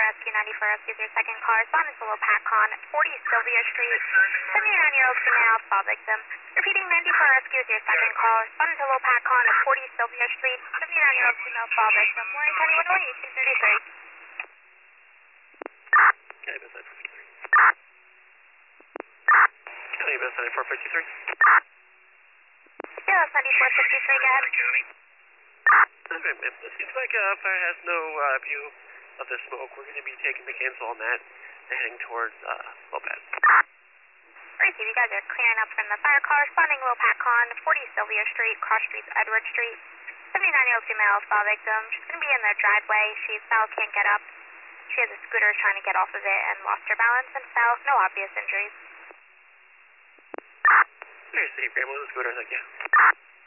Rescue 94 Rescue is your second call. Responding to Lopatcon, 40 Sylvia Street. 79-year-old female fall victim. Repeating 94 Rescue is your second call. Responding to Lopatcon, 40 Sylvia Street. 79-year-old female fall victim. Warren County, Illinois, 1833. County Bus 9453. County Bus 9453. Yeah, that's 9453, go ahead. Alright, ma'am. It seems like fire has no view of the smoke. We're going to be taking the cancel on that and heading towards Lopat. Receive, you guys are clearing up from the fire call. Responding Lopatcon, 40 Sylvia Street, cross streets Edward Street. 79-year-old female fall victim. She's going to be in their driveway. She fell, can't get up. She has a scooter trying to get off of it and lost her balance and fell. No obvious injuries. Receive, grab one of the scooters, thank you.